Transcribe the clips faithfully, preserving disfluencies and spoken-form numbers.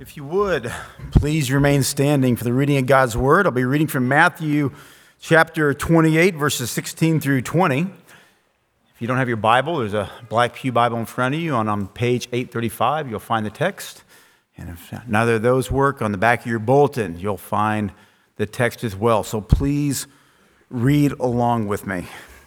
If you would, please remain standing for the reading of God's Word. I'll be reading from Matthew chapter twenty-eight, verses sixteen through twenty. If you don't have your Bible, there's a black pew Bible in front of you. On, on page eight thirty-five, you'll find the text. And if neither of those work, on the back of your bulletin, you'll find the text as well. So please read along with me.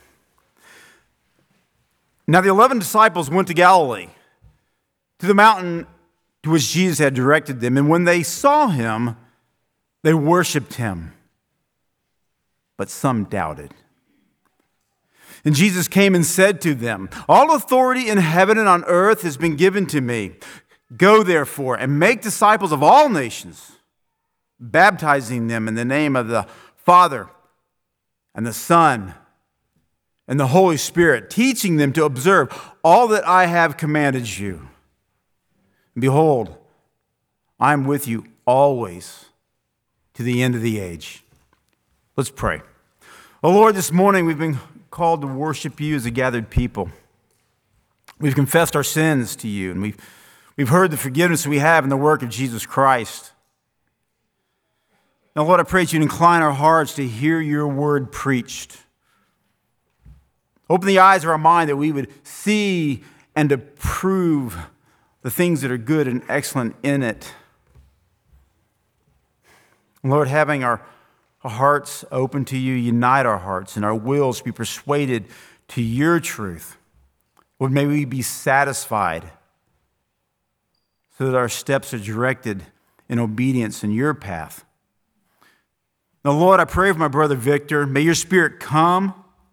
Now the eleven disciples went to Galilee, to the mountain to which Jesus had directed them. And when they saw him, they worshiped him. But some doubted. And Jesus came and said to them, "All authority in heaven and on earth has been given to me. Go therefore and make disciples of all nations, baptizing them in the name of the Father and the Son and the Holy Spirit, teaching them to observe all that I have commanded you. Behold, I am with you always to the end of the age." Let's pray. Oh Lord, this morning we've been called to worship you as a gathered people. We've confessed our sins to you, and we've, we've heard the forgiveness we have in the work of Jesus Christ. Now, Lord, I pray that you incline our hearts to hear your word preached. Open the eyes of our mind that we would see and approve the things that are good and excellent in it. Lord, having our, our hearts open to you, unite our hearts and our wills be persuaded to your truth. Lord, may we be satisfied so that our steps are directed in obedience in your path. Now, Lord, I pray for my brother Victor. May your Spirit come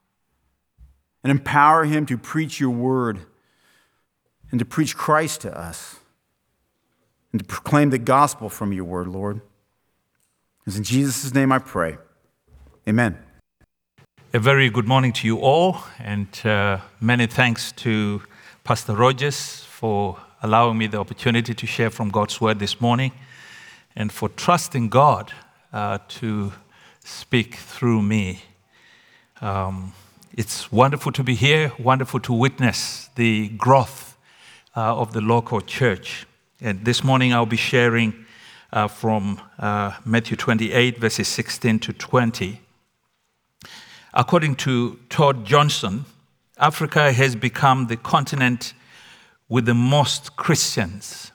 and empower him to preach your word and to preach Christ to us and to proclaim the gospel from your word, Lord. It's in Jesus' name I pray. Amen. A very good morning to you all, and uh, many thanks to Pastor Rogers for allowing me the opportunity to share from God's word this morning and for trusting God uh, to speak through me. Um, it's wonderful to be here, wonderful to witness the growth Uh, of the local church. And this morning I'll be sharing uh, from uh, Matthew twenty-eight, verses sixteen to twenty. According to Todd Johnson, Africa has become the continent with the most Christians.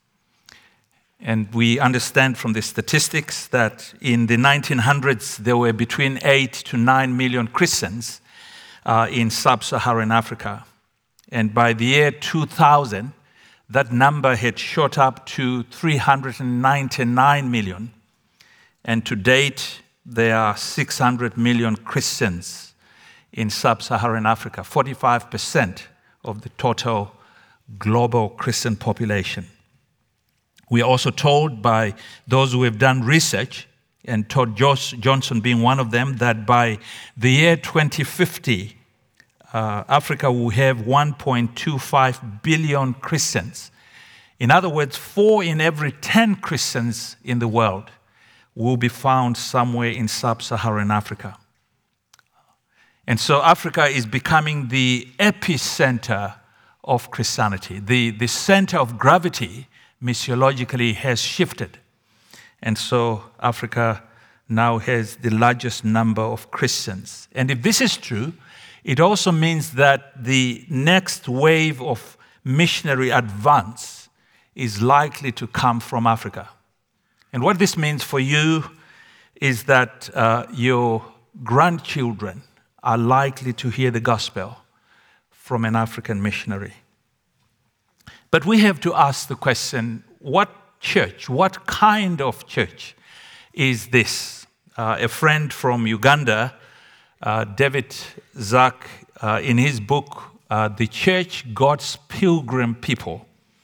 And we understand from the statistics that in the nineteen hundreds there were between eight to nine million Christians uh, in sub-Saharan Africa. And by the year two thousand, that number had shot up to three hundred ninety-nine million. And to date, there are six hundred million Christians in sub-Saharan Africa, forty-five percent of the total global Christian population. We are also told by those who have done research, and Todd Johnson being one of them, that by the year twenty fifty, Uh, Africa will have one point two five billion Christians. In other words, four in every ten Christians in the world will be found somewhere in sub-Saharan Africa. And so Africa is becoming the epicenter of Christianity. The, the center of gravity, missiologically, has shifted. And so Africa now has the largest number of Christians. And if this is true, it also means that the next wave of missionary advance is likely to come from Africa. And what this means for you is that uh, your grandchildren are likely to hear the gospel from an African missionary. But we have to ask the question, what church, what kind of church is this? Uh, a friend from Uganda, Uh, David Zack, uh, in his book, uh, The Church, God's Pilgrim People,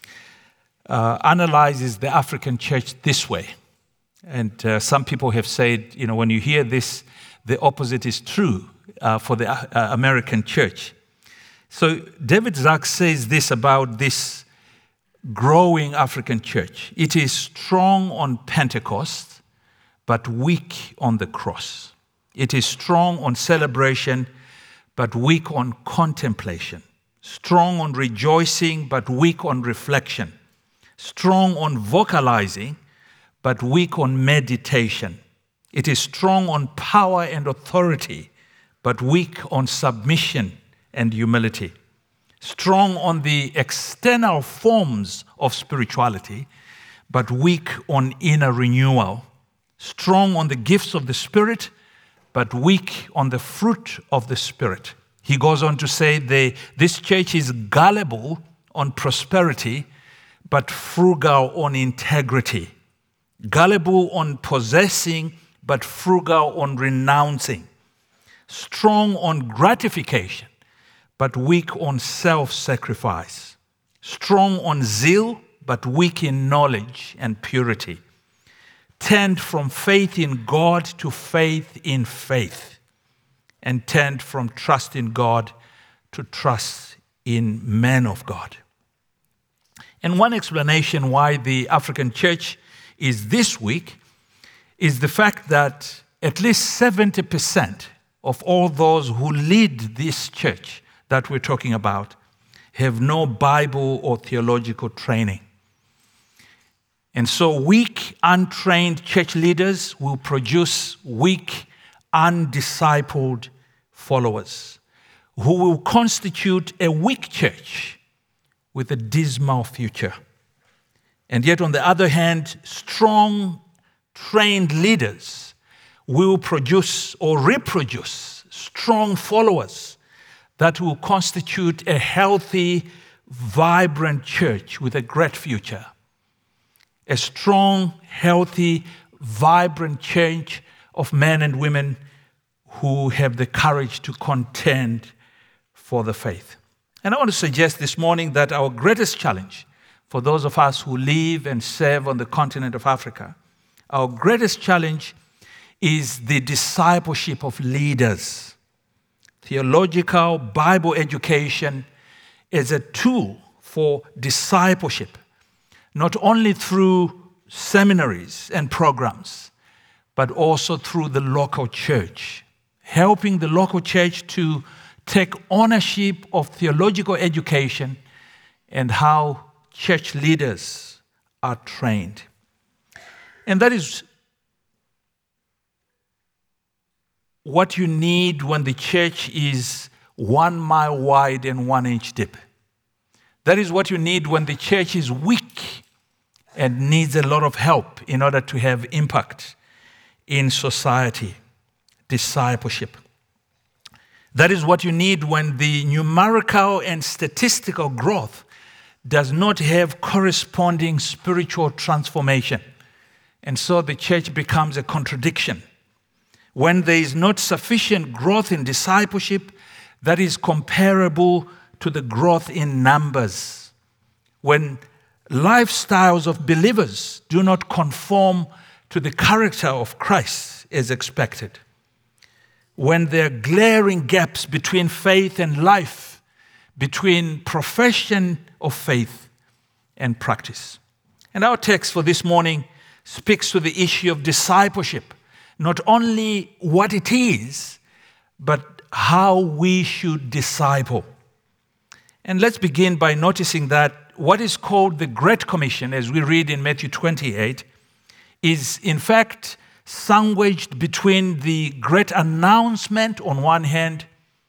uh, analyzes the African church this way. And uh, some people have said, you know, when you hear this, the opposite is true uh, for the uh, American church. So David Zack says this about this growing African church. It is strong on Pentecost, but weak on the cross. It is strong on celebration, but weak on contemplation. Strong on rejoicing, but weak on reflection. strong on vocalizing, but weak on meditation. It is strong on power and authority, but weak on submission and humility. Strong on the external forms of spirituality, but weak on inner renewal. Strong on the gifts of the Spirit, but weak on the fruit of the Spirit. He goes on to say they, this church is gullible on prosperity, but frugal on integrity. Gullible on possessing, but frugal on renouncing. Strong on gratification, but weak on self-sacrifice. Strong on zeal, but weak in knowledge and purity. Turned from faith in God to faith in faith. And turned from trust in God to trust in men of God. And one explanation why the African church is this weak is the fact that at least seventy percent of all those who lead this church that we're talking about have no Bible or theological training. And so weak, untrained church leaders will produce weak, undiscipled followers who will constitute a weak church with a dismal future. And yet, on the other hand, strong, trained leaders will produce or reproduce strong followers that will constitute a healthy, vibrant church with a great future. A strong, healthy, vibrant church of men and women who have the courage to contend for the faith. And I want to suggest this morning that our greatest challenge for those of us who live and serve on the continent of Africa, our greatest challenge is the discipleship of leaders. Theological Bible education is a tool for discipleship, not only through seminaries and programs, but also through the local church, helping the local church to take ownership of theological education and how church leaders are trained. And that is what you need when the church is one mile wide and one inch deep. That is what you need when the church is weak and needs a lot of help in order to have impact in society, discipleship. That is what you need when the numerical and statistical growth does not have corresponding spiritual transformation. And so the church becomes a contradiction. When there is not sufficient growth in discipleship that is comparable to the growth in numbers. When lifestyles of believers do not conform to the character of Christ as expected. When there are glaring gaps between faith and life, between profession of faith and practice. And our text for this morning speaks to the issue of discipleship, not only what it is, but how we should disciple. And let's begin by noticing that what is called the Great Commission, as we read in Matthew twenty-eight, is in fact sandwiched between the great announcement on one hand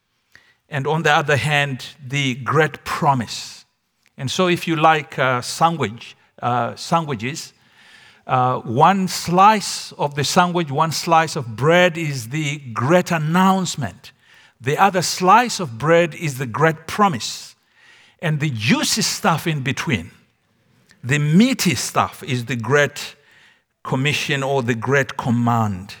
and on the other hand, the great promise. And so if you like uh, sandwich, uh, sandwiches, uh, one slice of the sandwich, one slice of bread is the great announcement. The other slice of bread is the great promise. And the juicy stuff in between, the meaty stuff, is the great commission or the great command.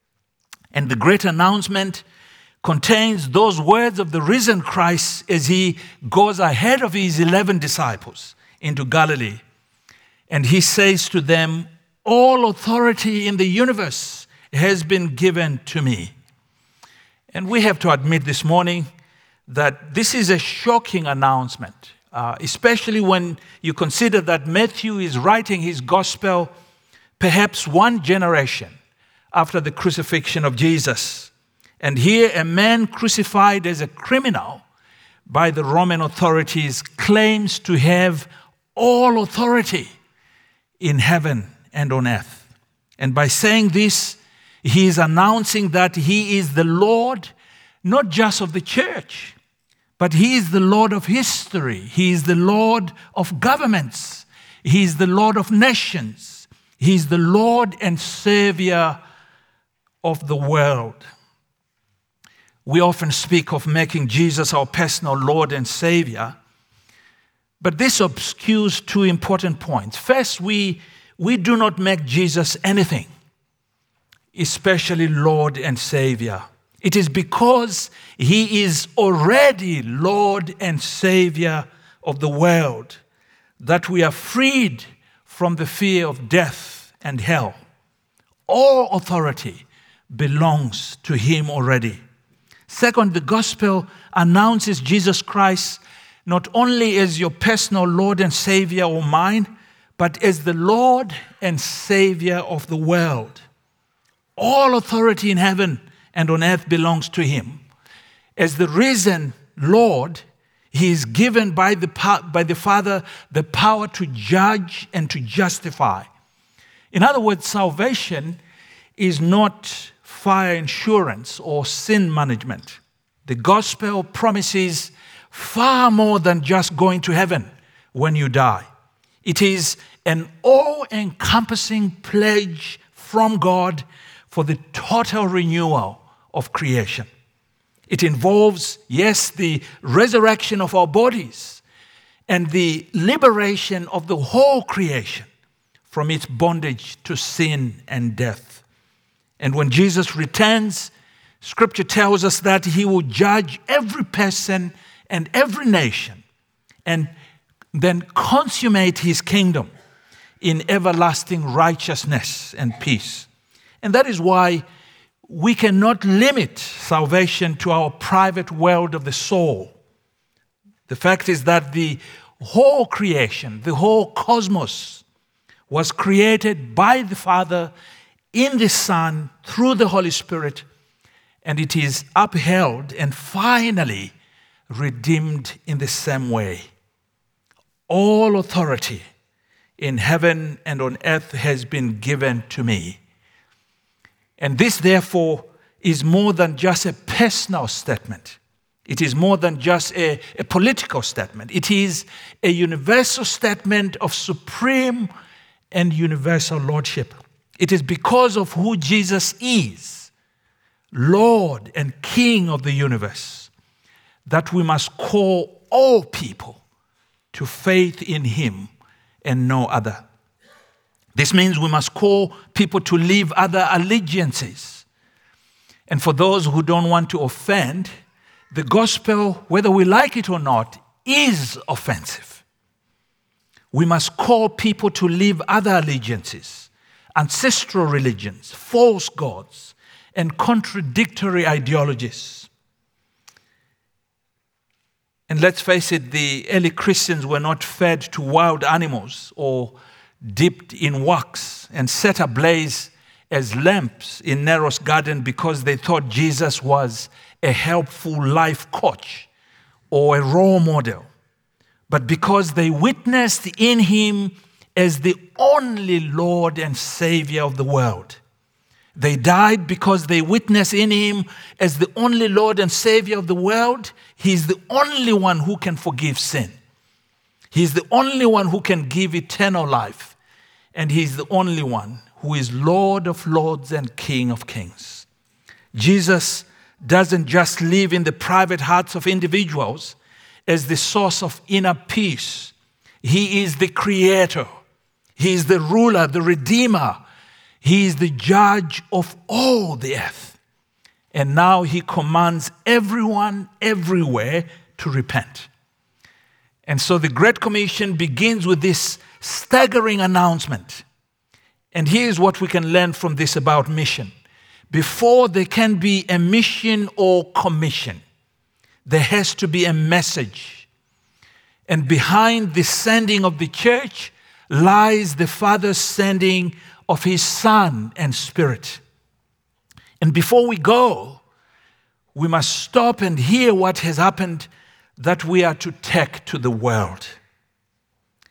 And the great announcement contains those words of the risen Christ as he goes ahead of his eleven disciples into Galilee. And he says to them, "All authority in the universe has been given to me." And we have to admit this morning that this is a shocking announcement, uh, especially when you consider that Matthew is writing his gospel perhaps one generation after the crucifixion of Jesus. And here a man crucified as a criminal by the Roman authorities claims to have all authority in heaven and on earth. And by saying this, he is announcing that he is the Lord, not just of the church, but he is the Lord of history. He is the Lord of governments. He is the Lord of nations. He is the Lord and Savior of the world. We often speak of making Jesus our personal Lord and Savior, but this obscures two important points. First, we, we do not make Jesus anything, especially Lord and Savior. It is because he is already Lord and Savior of the world that we are freed from the fear of death and hell. All authority belongs to him already. Second, the gospel announces Jesus Christ not only as your personal Lord and Savior or mine, but as the Lord and Savior of the world. All authority in heaven and on earth belongs to him. As the risen Lord, he is given by the, by the Father the power to judge and to justify. In other words, salvation is not fire insurance or sin management. The gospel promises far more than just going to heaven when you die. It is an all-encompassing pledge from God for the total renewal of creation. It involves, yes, the resurrection of our bodies and the liberation of the whole creation from its bondage to sin and death. And when Jesus returns, Scripture tells us that he will judge every person and every nation and then consummate his kingdom in everlasting righteousness and peace. And that is why we cannot limit salvation to our private world of the soul. The fact is that the whole creation, the whole cosmos, was created by the Father in the Son through the Holy Spirit, and it is upheld and finally redeemed in the same way. All authority in heaven and on earth has been given to me. And this, therefore, is more than just a personal statement. It is more than just a, a political statement. It is a universal statement of supreme and universal lordship. It is because of who Jesus is, Lord and King of the universe, that we must call all people to faith in him and no other. This means we must call people to leave other allegiances. And for those who don't want to offend, the gospel, whether we like it or not, is offensive. We must call people to leave other allegiances, ancestral religions, false gods, and contradictory ideologies. And let's face it, the early Christians were not fed to wild animals or dipped in wax and set ablaze as lamps in Nero's garden because they thought Jesus was a helpful life coach or a role model, but because they witnessed in him as the only Lord and Savior of the world. They died because they witnessed in him as the only Lord and Savior of the world. He's the only one who can forgive sin. He's the only one who can give eternal life. And he's the only one who is Lord of lords and King of kings. Jesus doesn't just live in the private hearts of individuals as the source of inner peace. He is the creator. He is the ruler, the redeemer. He is the judge of all the earth. And now he commands everyone, everywhere, to repent. And so the Great Commission begins with this staggering announcement. And here's what we can learn from this about mission. Before there can be a mission or commission, there has to be a message. And behind the sending of the church lies the Father's sending of his Son and Spirit. And before we go, we must stop and hear what has happened that we are to take to the world.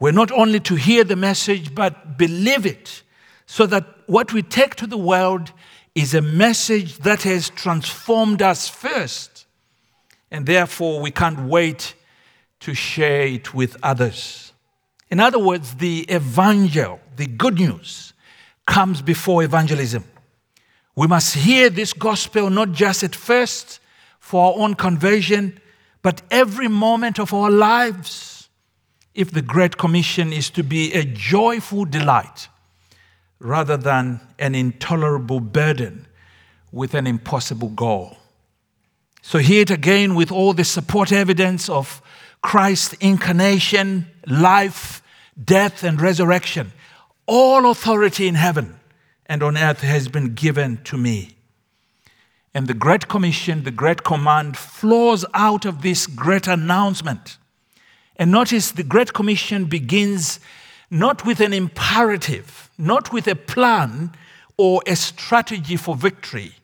We're not only to hear the message, but believe it, so that what we take to the world is a message that has transformed us first, and therefore we can't wait to share it with others. In other words, the evangel, the good news, comes before evangelism. We must hear this gospel not just at first for our own conversion, but every moment of our lives, if the Great Commission is to be a joyful delight rather than an intolerable burden with an impossible goal. So hear it again with all the support evidence of Christ's incarnation, life, death, and resurrection. All authority in heaven and on earth has been given to me. And the Great Commission, the Great Command, flows out of this great announcement. And notice the Great Commission begins not with an imperative, not with a plan or a strategy for victory,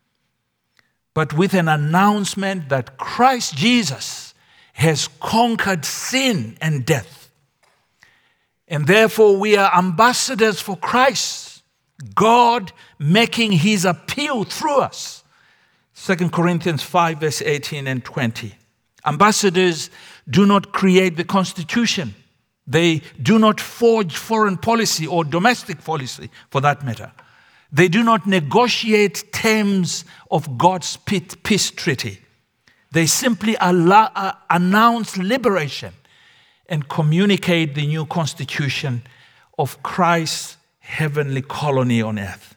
but with an announcement that Christ Jesus has conquered sin and death. And therefore we are ambassadors for Christ, God making his appeal through us. Second Corinthians five, verse eighteen and twenty. Ambassadors do not create the Constitution. They do not forge foreign policy or domestic policy, for that matter. They do not negotiate terms of God's peace treaty. They simply allow, uh, announce liberation and communicate the new constitution of Christ's heavenly colony on earth.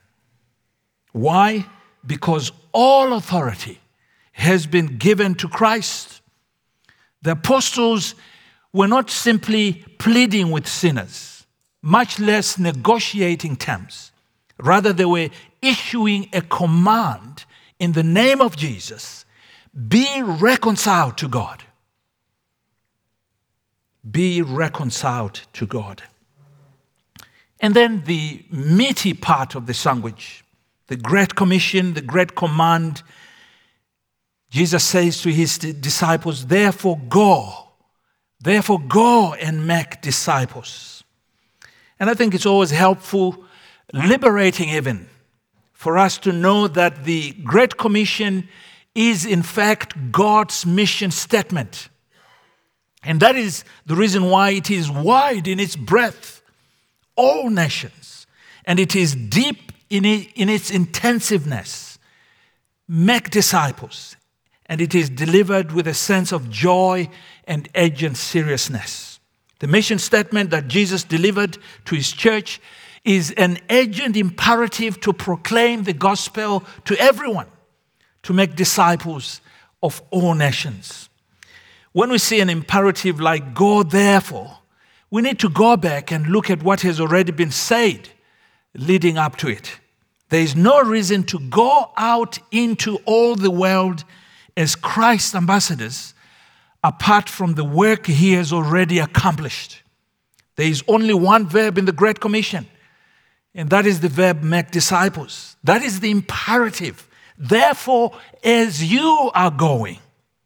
Why? Because all authority has been given to Christ. The apostles were not simply pleading with sinners, much less negotiating terms. Rather, they were issuing a command in the name of Jesus: be reconciled to God. Be reconciled to God. And then the meaty part of the sandwich, the Great Commission, the Great Command. Jesus says to his disciples, therefore go, therefore go and make disciples. And I think it's always helpful, liberating even, for us to know that the Great Commission is in fact God's mission statement. And that is the reason why it is wide in its breadth, all nations, and it is deep in, it, in its intensiveness. Make disciples, and it is delivered with a sense of joy and urgent seriousness. The mission statement that Jesus delivered to his church is an urgent imperative to proclaim the gospel to everyone, to make disciples of all nations. When we see an imperative like go therefore, we need to go back and look at what has already been said leading up to it. There is no reason to go out into all the world as Christ's ambassadors apart from the work he has already accomplished. There is only one verb in the Great Commission, and that is the verb make disciples. That is the imperative. Therefore, as you are going,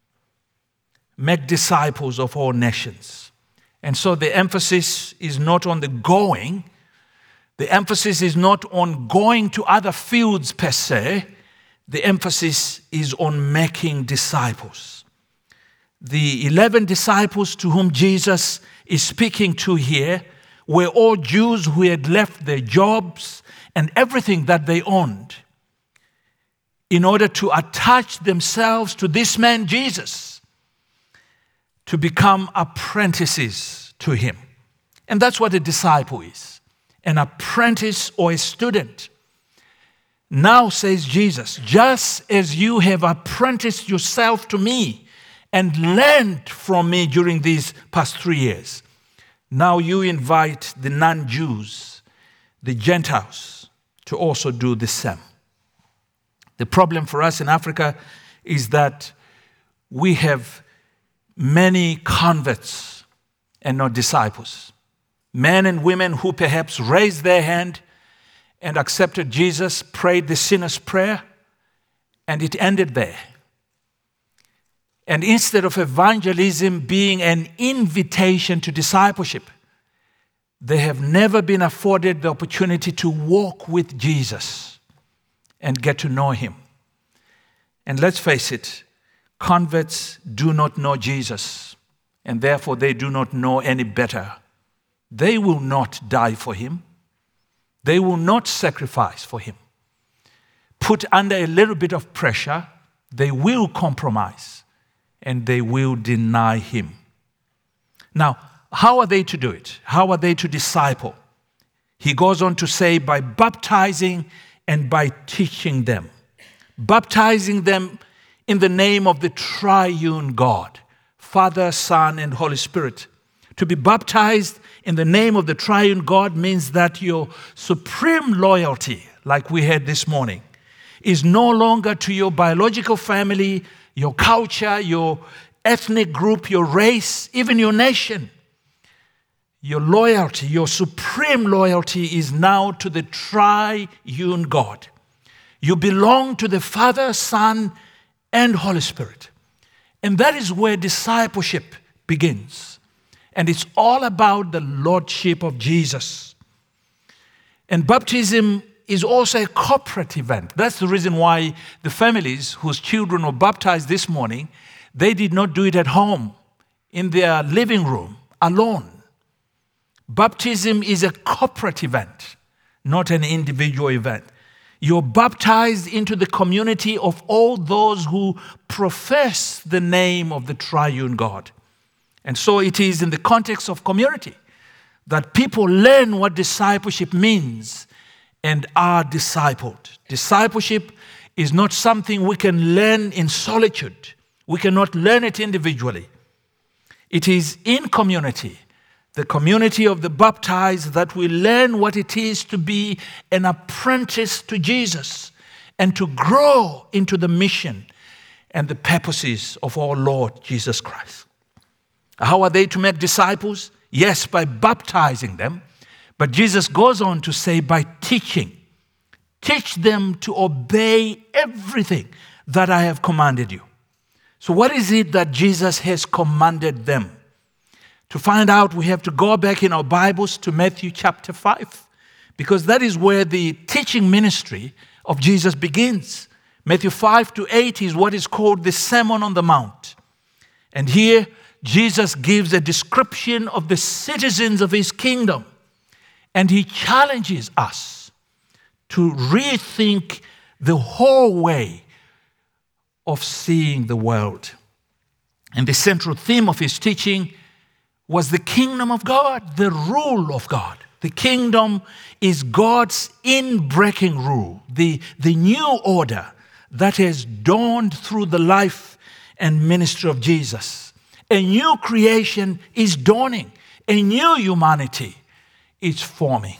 make disciples of all nations. And so the emphasis is not on the going. The emphasis is not on going to other fields per se. The emphasis is on making disciples. The eleven disciples to whom Jesus is speaking to here were all Jews who had left their jobs and everything that they owned in order to attach themselves to this man Jesus, to become apprentices to him. And that's what a disciple is, an apprentice or a student. Now, says Jesus, just as you have apprenticed yourself to me and learned from me during these past three years, now you invite the non-Jews, the Gentiles, to also do the same. The problem for us in Africa is that we have many converts and not disciples. Men and women who perhaps raised their hand and accepted Jesus, prayed the sinner's prayer, and it ended there. And instead of evangelism being an invitation to discipleship, they have never been afforded the opportunity to walk with Jesus and get to know him. And let's face it, converts do not know Jesus, and therefore they do not know any better. They will not die for him. They will not sacrifice for him. Put under a little bit of pressure, they will compromise and they will deny him. Now, how are they to do it? How are they to disciple? He goes on to say, by baptizing and by teaching them. Baptizing them in the name of the triune God, Father, Son, and Holy Spirit. To be baptized in the name of the triune God means that your supreme loyalty, like we had this morning, is no longer to your biological family, your culture, your ethnic group, your race, even your nation. Your loyalty, your supreme loyalty is now to the triune God. You belong to the Father, Son, and Holy Spirit. And that is where discipleship begins. And it's all about the Lordship of Jesus. And baptism is also a corporate event. That's the reason why the families whose children were baptized this morning, they did not do it at home, in their living room, alone. Baptism is a corporate event, not an individual event. You're baptized into the community of all those who profess the name of the triune God. And so it is in the context of community that people learn what discipleship means and are discipled. Discipleship is not something we can learn in solitude. We cannot learn it individually. It is in community, the community of the baptized, that we learn what it is to be an apprentice to Jesus and to grow into the mission and the purposes of our Lord Jesus Christ. How are they to make disciples? Yes, by baptizing them. But Jesus goes on to say, by teaching. Teach them to obey everything that I have commanded you. So what is it that Jesus has commanded them? To find out, we have to go back in our Bibles to Matthew chapter five, because that is where the teaching ministry of Jesus begins. Matthew five to eight is what is called the Sermon on the Mount. And here, Jesus gives a description of the citizens of his kingdom. And he challenges us to rethink the whole way of seeing the world. And the central theme of his teaching was the kingdom of God, the rule of God. The kingdom is God's inbreaking rule, the, the new order that has dawned through the life and ministry of Jesus. A new creation is dawning. A new humanity is forming.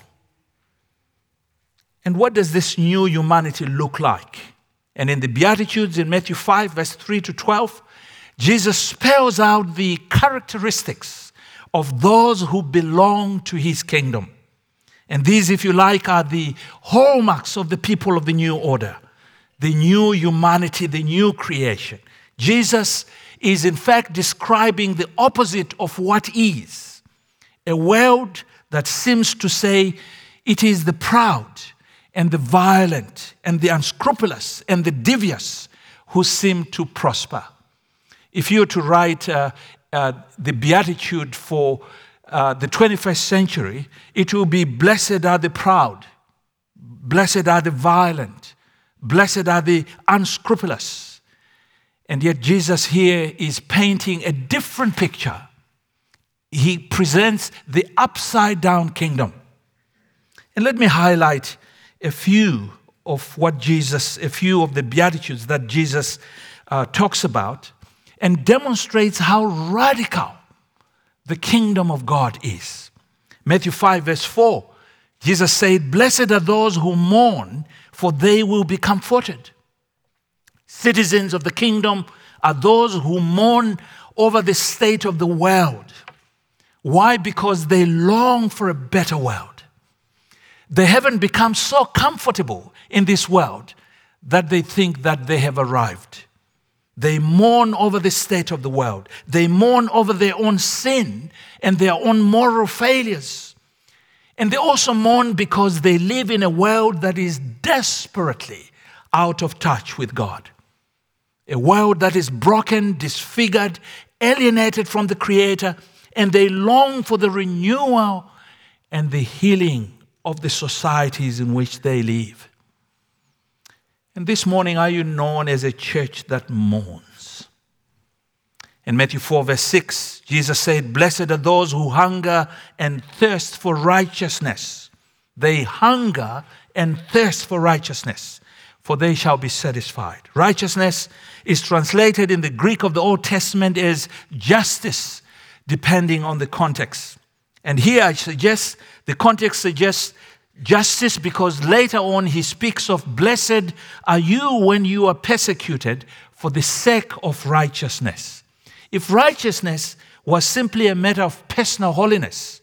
And what does this new humanity look like? And in the Beatitudes in Matthew five, verse three to twelve, Jesus spells out the characteristics of those who belong to his kingdom. And these, if you like, are the hallmarks of the people of the new order, the new humanity, the new creation. Jesus is in fact describing the opposite of what is. A world that seems to say it is the proud and the violent and the unscrupulous and the devious who seem to prosper. If you were to write uh, uh, the Beatitude for uh, the twenty-first century, it will be, blessed are the proud, blessed are the violent, blessed are the unscrupulous. And yet Jesus here is painting a different picture. He presents the upside-down kingdom. And let me highlight a few of what Jesus, a few of the Beatitudes that Jesus uh, talks about and demonstrates how radical the kingdom of God is. Matthew five, verse four, Jesus said, blessed are those who mourn, for they will be comforted. Citizens of the kingdom are those who mourn over the state of the world. Why? Because they long for a better world. They haven't become so comfortable in this world that they think that they have arrived. They mourn over the state of the world. They mourn over their own sin and their own moral failures. And they also mourn because they live in a world that is desperately out of touch with God. A world that is broken, disfigured, alienated from the Creator, and they long for the renewal and the healing of the societies in which they live. And this morning, are you known as a church that mourns? In Matthew four, verse six, Jesus said, "Blessed are those who hunger and thirst for righteousness. They hunger and thirst for righteousness, for they shall be satisfied." Righteousness is translated in the Greek of the Old Testament as justice, depending on the context. And here I suggest, the context suggests justice because later on he speaks of blessed are you when you are persecuted for the sake of righteousness. If righteousness was simply a matter of personal holiness,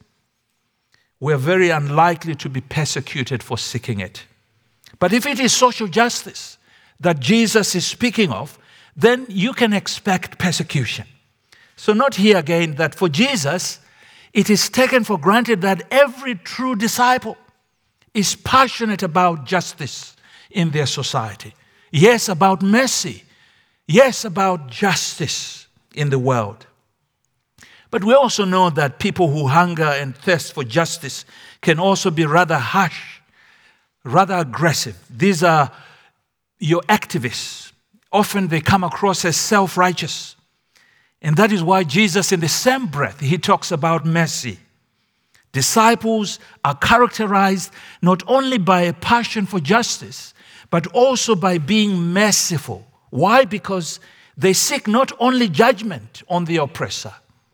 we're very unlikely to be persecuted for seeking it. But if it is social justice that Jesus is speaking of, then you can expect persecution. So note here again that for Jesus, it is taken for granted that every true disciple is passionate about justice in their society. Yes, about mercy. Yes, about justice in the world. But we also know that people who hunger and thirst for justice can also be rather harsh, rather aggressive. These are your activists. Often they come across as self-righteous. And that is why Jesus, in the same breath, he talks about mercy. Disciples are characterized not only by a passion for justice, but also by being merciful. Why? Because they seek not only judgment on the oppressor,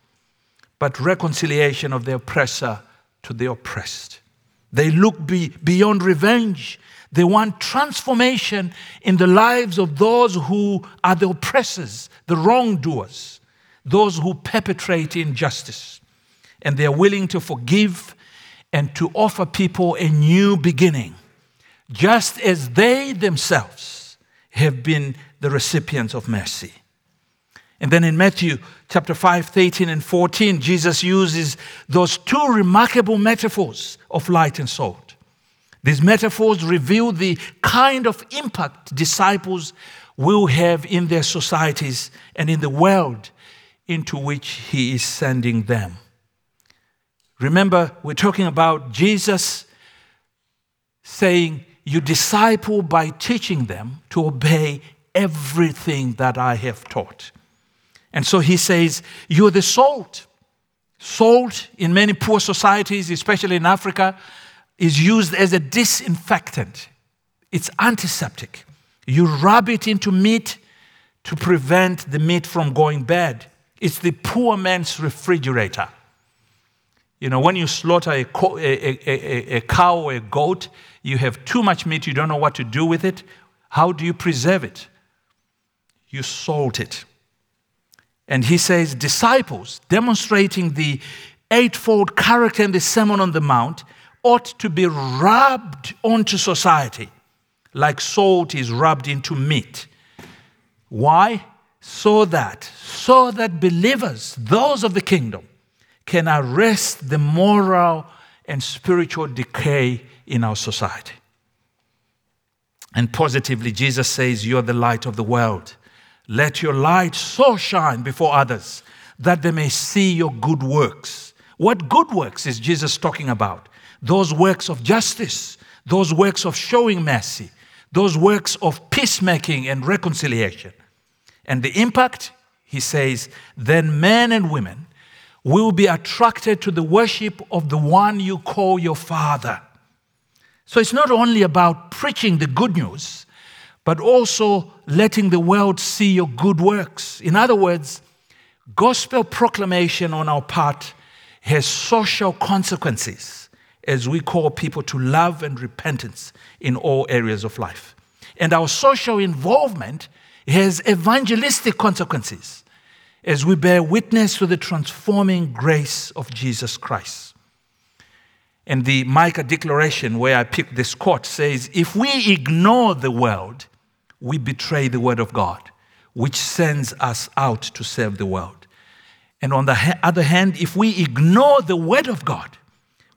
but reconciliation of the oppressor to the oppressed. They look be, beyond revenge. They want transformation in the lives of those who are the oppressors, the wrongdoers, those who perpetrate injustice. And they are willing to forgive and to offer people a new beginning, just as they themselves have been the recipients of mercy. And then in Matthew chapter five, thirteen and fourteen, Jesus uses those two remarkable metaphors of light and salt. These metaphors reveal the kind of impact disciples will have in their societies and in the world into which he is sending them. Remember, we're talking about Jesus saying, "You disciple by teaching them to obey everything that I have taught." And so he says, you're the salt. Salt in many poor societies, especially in Africa, is used as a disinfectant. It's antiseptic. You rub it into meat to prevent the meat from going bad. It's the poor man's refrigerator. You know, when you slaughter a, co- a, a, a, a cow or a goat, you have too much meat, you don't know what to do with it. How do you preserve it? You salt it. And he says, disciples, demonstrating the eightfold character in the Sermon on the Mount, ought to be rubbed onto society like salt is rubbed into meat. Why? So that, so that believers, those of the kingdom, can arrest the moral and spiritual decay in our society. And positively, Jesus says, you're the light of the world. Let your light so shine before others that they may see your good works. What good works is Jesus talking about? Those works of justice, those works of showing mercy, those works of peacemaking and reconciliation. And the impact, he says, then men and women will be attracted to the worship of the one you call your Father. So it's not only about preaching the good news, but also letting the world see your good works. In other words, gospel proclamation on our part has social consequences as we call people to love and repentance in all areas of life. And our social involvement has evangelistic consequences as we bear witness to the transforming grace of Jesus Christ. And the Micah declaration, where I picked this quote, says, if we ignore the world, we betray the word of God, which sends us out to serve the world. And on the other hand, if we ignore the word of God,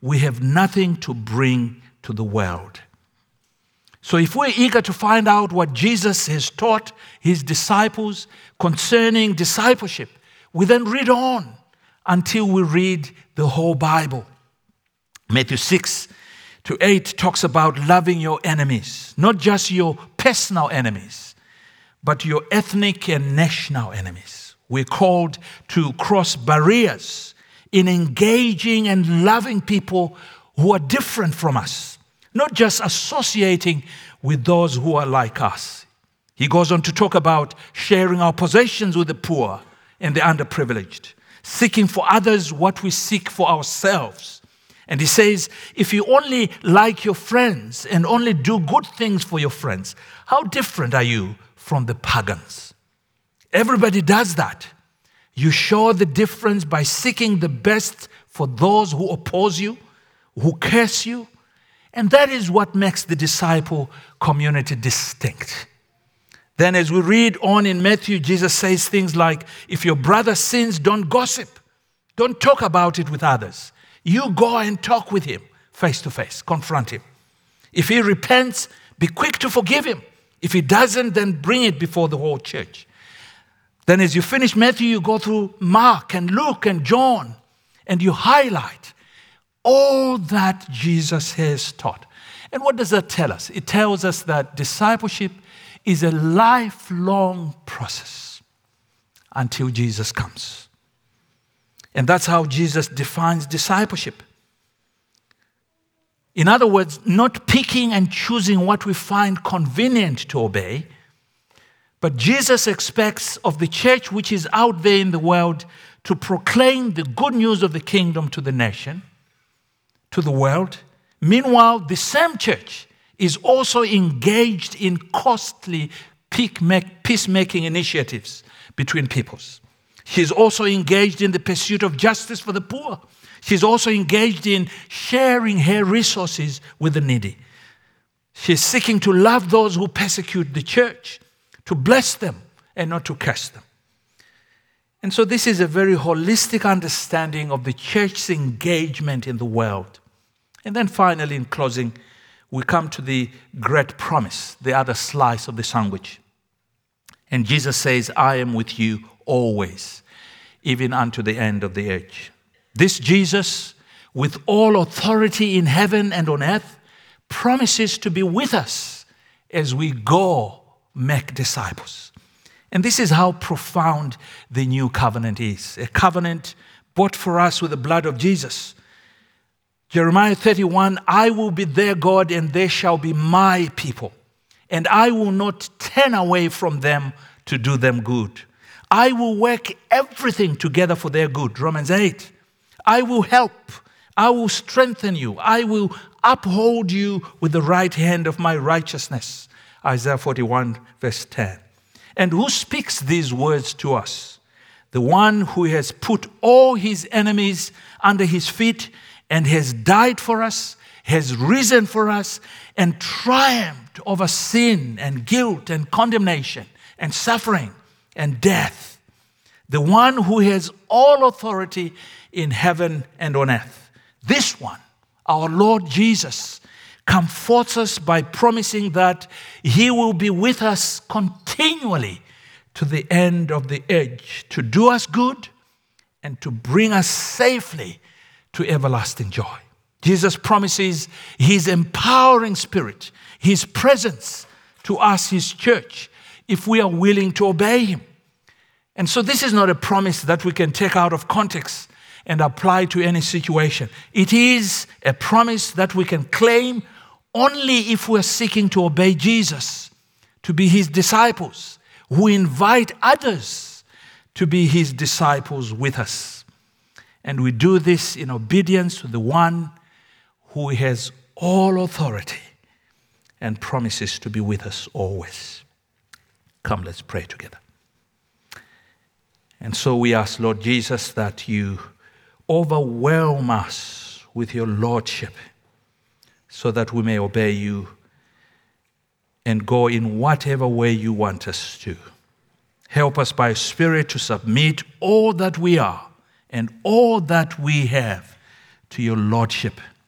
we have nothing to bring to the world. So if we're eager to find out what Jesus has taught his disciples concerning discipleship, we then read on until we read the whole Bible. Matthew six to eight talks about loving your enemies, not just your personal enemies, but your ethnic and national enemies. We're called to cross barriers in engaging and loving people who are different from us, not just associating with those who are like us. He goes on to talk about sharing our possessions with the poor and the underprivileged, seeking for others what we seek for ourselves. And he says, if you only like your friends and only do good things for your friends, how different are you from the pagans? Everybody does that. You show the difference by seeking the best for those who oppose you, who curse you. And that is what makes the disciple community distinct. Then as we read on in Matthew, Jesus says things like, if your brother sins, don't gossip. Don't talk about it with others. You go and talk with him face to face, confront him. If he repents, be quick to forgive him. If he doesn't, then bring it before the whole church. Then as you finish Matthew, you go through Mark and Luke and John, and you highlight all that Jesus has taught. And what does that tell us? It tells us that discipleship is a lifelong process until Jesus comes. And that's how Jesus defines discipleship. In other words, not picking and choosing what we find convenient to obey, but Jesus expects of the church which is out there in the world to proclaim the good news of the kingdom to the nation, to the world. Meanwhile, the same church is also engaged in costly peacemaking initiatives between peoples. She's also engaged in the pursuit of justice for the poor. She's also engaged in sharing her resources with the needy. She's seeking to love those who persecute the church, to bless them and not to curse them. And so this is a very holistic understanding of the church's engagement in the world. And then finally, in closing, we come to the great promise, the other slice of the sandwich. And Jesus says, I am with you always, even unto the end of the age. This Jesus, with all authority in heaven and on earth, promises to be with us as we go make disciples. And this is how profound the new covenant is. A covenant bought for us with the blood of Jesus. Jeremiah thirty-one, I will be their God and they shall be my people. And I will not turn away from them to do them good. I will work everything together for their good. Romans eight. I will help. I will strengthen you. I will uphold you with the right hand of my righteousness. Isaiah forty-one, verse ten. And who speaks these words to us? The one who has put all his enemies under his feet and has died for us, has risen for us, and triumphed over sin and guilt and condemnation and suffering and death. The one who has all authority in heaven and on earth. This one, our Lord Jesus, comforts us by promising that he will be with us continually to the end of the age, to do us good and to bring us safely to everlasting joy. Jesus promises his empowering spirit, his presence to us, his church, if we are willing to obey him. And so this is not a promise that we can take out of context and apply to any situation. It is a promise that we can claim only if we're seeking to obey Jesus, to be his disciples, who invite others to be his disciples with us. And we do this in obedience to the one who has all authority and promises to be with us always. Come, let's pray together. And so we ask, Lord Jesus, that you overwhelm us with your lordship so that we may obey you and go in whatever way you want us to. Help us by Spirit to submit all that we are and all that we have to your lordship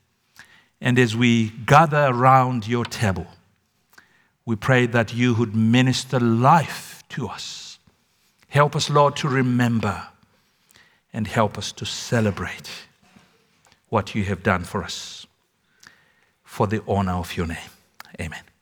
And as we gather around your table, we pray that you would minister life to us. Help us, Lord, to remember and help us to celebrate what you have done for us for the honor of your name. Amen.